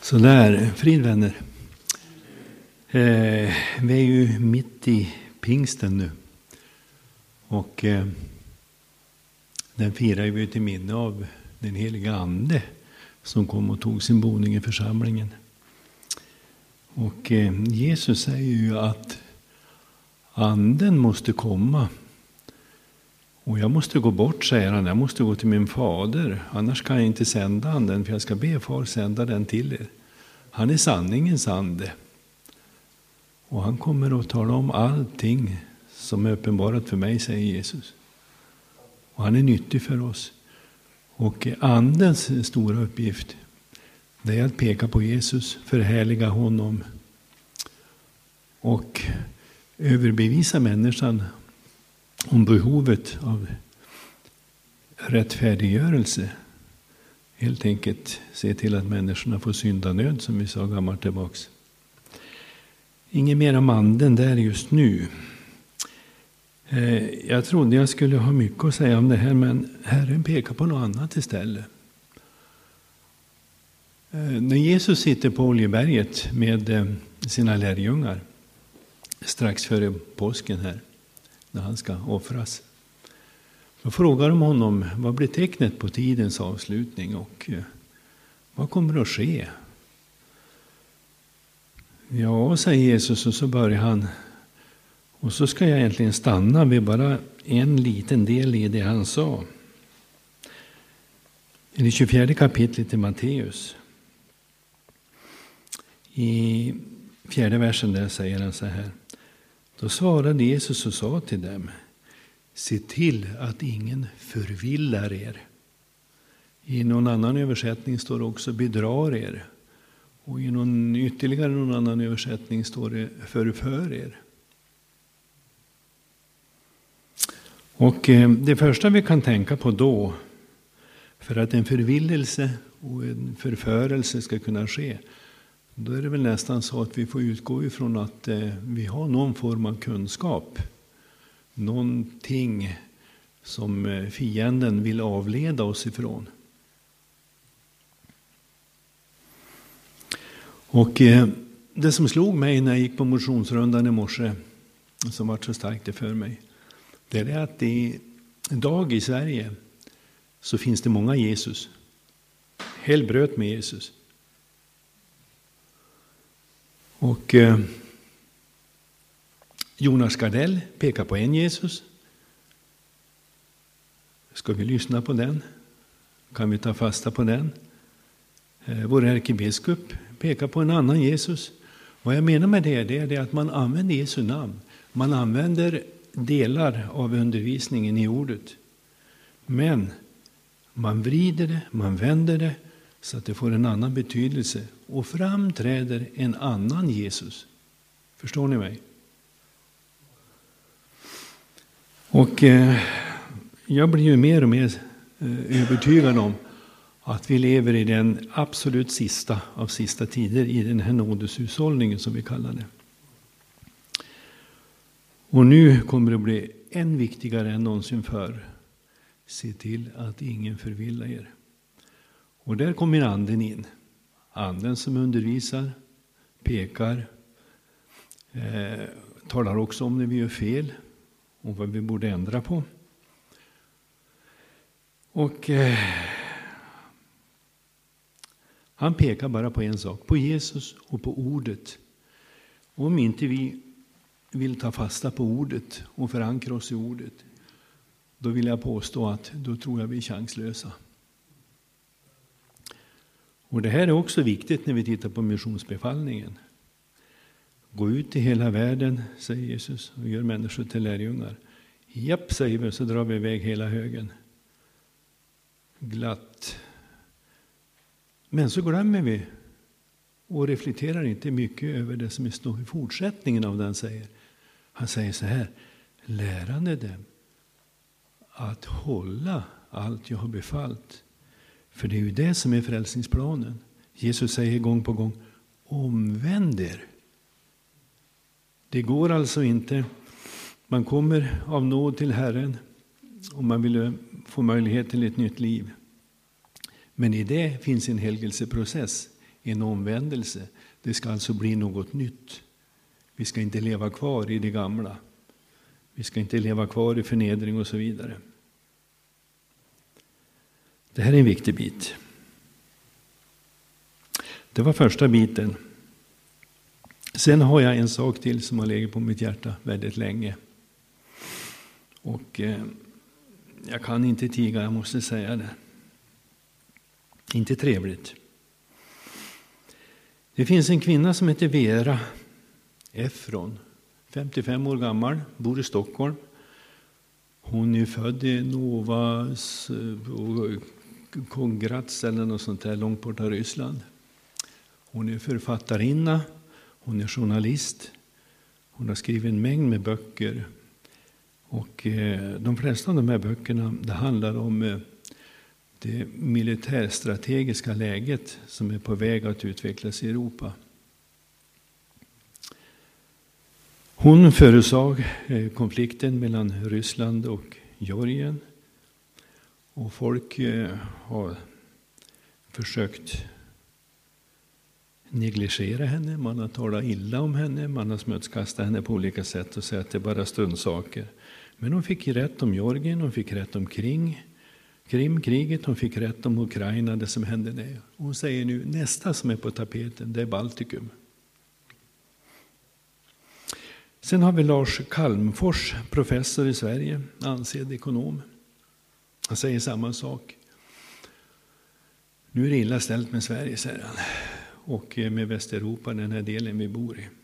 Så där, fridvänner. Vi är ju mitt i pingsten nu. Och den firar vi till minne av den heliga ande som kom och tog sin boning i församlingen. Och Jesus säger ju att anden måste komma. Och jag måste gå bort, säger han. Jag måste gå till min fader. Annars kan jag inte sända anden, för jag ska be far sända den till er. Han är sanningens ande. Och han kommer att tala om allting som är uppenbarat för mig, säger Jesus. Och han är nyttig för oss. Och andens stora uppgift, det är att peka på Jesus, förhärliga honom och överbevisa människan om behovet av rättfärdiggörelse. Helt enkelt se till att människorna får syndanöd, som vi sa gammalt tillbaks. Inget mer om anden där just nu. Jag trodde jag skulle ha mycket att säga om det här, men Herren pekar på något annat istället. När Jesus sitter på Oljeberget med sina lärjungar strax före påsken här, när han ska offras, då frågar de honom, vad blir tecknet på tidens avslutning och vad kommer att ske? Ja, säger Jesus, och så börjar han. Och så ska jag egentligen stanna vid bara en liten del i det han sa. I det 24 kapitlet i Matteus. I 4:e versen där säger han så här. Då svarade Jesus och sa till dem, se till att ingen förvillar er. I någon annan översättning står det också bedrar er. Och i ytterligare någon annan översättning står det förför er. Och det första vi kan tänka på då, för att en förvillelse och en förförelse ska kunna ske, då är det väl nästan så att vi får utgå ifrån att vi har någon form av kunskap. Någonting som fienden vill avleda oss ifrån. Och det som slog mig när jag gick på motionsrundan i morse, som var så starkt det för mig, det är att idag i Sverige så finns det många Jesus. Helbröt med Jesus. Och Jonas Gardell pekar på en Jesus. Ska vi lyssna på den? Kan vi ta fasta på den? Vår ärkebiskop pekar på en annan Jesus. Vad jag menar med det är att man använder Jesu namn. Man använder delar av undervisningen i ordet. Men man vrider det, man vänder det så att det får en annan betydelse. Och framträder en annan Jesus. Förstår ni mig? Och jag blir ju mer och mer övertygad om att vi lever i den absolut sista av sista tider, i den här nådeshushållningen som vi kallar det. Och nu kommer det bli än viktigare än någonsin förr. Se till att ingen förvillar er. Och där kommer anden in. Anden som undervisar, pekar, talar också om när vi gör fel och vad vi borde ändra på. Och han pekar bara på en sak, på Jesus och på ordet. Om inte vi vill ta fasta på ordet och förankra oss i ordet, då vill jag påstå att då tror jag vi är chanslösa. Och det här är också viktigt när vi tittar på missionsbefallningen. Gå ut i hela världen, säger Jesus, och gör människor till lärjungar. Japp, säger vi, så drar vi iväg hela högen. Glatt. Men så glömmer vi och reflekterar inte mycket över det som står i fortsättningen av den säger. Han säger så här, lärande dem att hålla allt jag har befallt. För det är ju det som är frälsningsplanen. Jesus säger gång på gång, omvänd er. Det går alltså inte. Man kommer av nåd till Herren om man vill få möjlighet till ett nytt liv. Men i det finns en helgelseprocess. en omvändelse. Det ska alltså bli något nytt. Vi ska inte leva kvar i det gamla. Vi ska inte leva kvar i förnedring och så vidare. Det här är en viktig bit. Det var första biten. Sen har jag en sak till som har legat på mitt hjärta väldigt länge. Och jag kan inte tiga, jag måste säga det. Inte trevligt. Det finns en kvinna som heter Vera Efron. 55 år gammal, bor i Stockholm. Hon är född i Novas Kongratz eller något sånt där långt borta i Ryssland. Hon är författarinna, hon är journalist. Hon har skrivit en mängd med böcker. Och de flesta av de här böckerna det handlar om det militärstrategiska läget som är på väg att utvecklas i Europa. Hon förutsåg konflikten mellan Ryssland och Georgien. Och folk har försökt negligera henne. Man har talat illa om henne. Man har smutskastat henne på olika sätt och sagt att det är bara struntsaker. Men hon fick rätt om Georgien, hon fick rätt om Krimkriget, hon fick rätt om Ukraina, det som hände där. Hon säger nu nästa som är på tapeten, det är Baltikum. Sen har vi Lars Calmfors, professor i Sverige, ansedd ekonom. Han säger samma sak. Nu är det illa ställt med Sverige, säger han. Och med Västeuropa, den här delen vi bor i.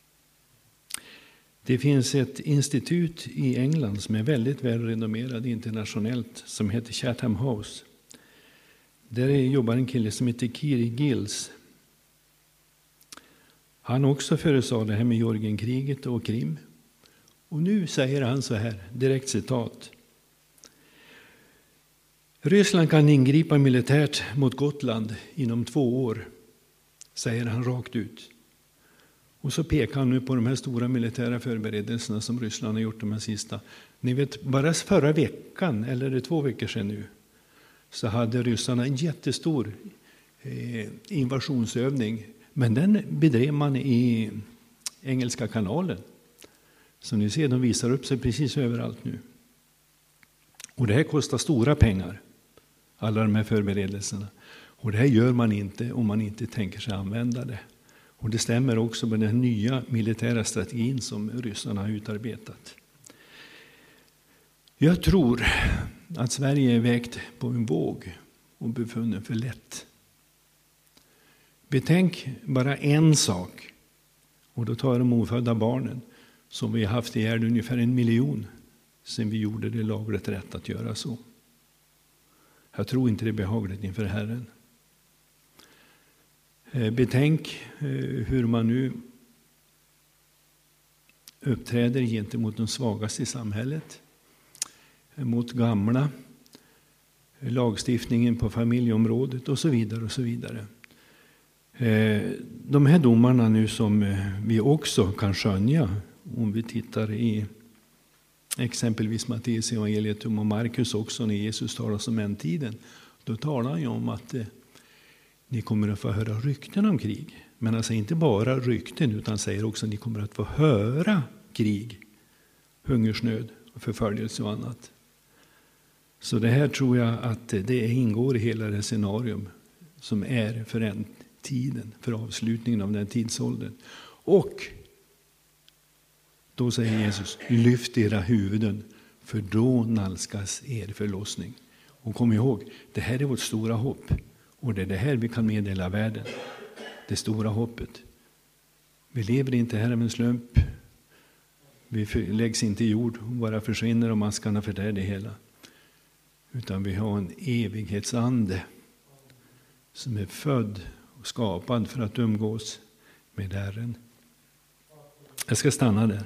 Det finns ett institut i England som är väldigt välrenommerad internationellt som heter Chatham House. Där jobbar en kille som heter Kiri Gills. Han också förutsade det här med Georgienkriget och Krim. Och nu säger han så här, direkt citat. Ryssland kan ingripa militärt mot Gotland inom 2 år, säger han rakt ut. Och så pekar han nu på de här stora militära förberedelserna som Ryssland har gjort de här sista. Ni vet, bara förra veckan, eller det är 2 veckor sedan nu, så hade ryssarna en jättestor invasionsövning. Men den bedrev man i Engelska kanalen. Som ni ser, de visar upp sig precis överallt nu. Och det här kostar stora pengar, alla de här förberedelserna. Och det här gör man inte om man inte tänker sig använda det. Och det stämmer också med den nya militära strategin som ryssarna har utarbetat. Jag tror att Sverige är vägt på en våg och befunnen för lätt. Betänk bara en sak, och då tar de ofödda barnen som vi har haft ihjäl ungefär 1 miljon sedan vi gjorde det lagligt rätt att göra så. Jag tror inte det är behagligt inför Herren. Betänk hur man nu uppträder gentemot de svagaste i samhället, mot gamla, lagstiftningen på familjeområdet och så vidare och så vidare. De här domarna nu som vi också kan skönja om vi tittar i exempelvis Matteus evangeliet och Markus också när Jesus talar om ändtiden. Då talar han ju om att ni kommer att få höra rykten om krig. Men han säger inte bara rykten utan säger också att ni kommer att få höra krig, hungersnöd och förföljelse och annat. Så det här tror jag att det ingår i hela det scenarium som är för tiden, för avslutningen av den tidsåldern. Och då säger Jesus, lyft era huvuden för då nalskas er förlossning. Och kom ihåg, det här är vårt stora hopp. Och det är det här vi kan meddela världen. Det stora hoppet. Vi lever inte här av en slump. Vi läggs inte i jord och bara försvinner och maskarna förtär det hela. Utan vi har en evighetsande som är född och skapad för att umgås med Herren. Jag ska stanna där.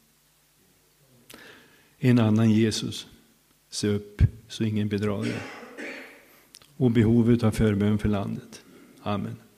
En annan Jesus. Se upp så ingen bedrar er. Och behovet av förbön för landet. Amen.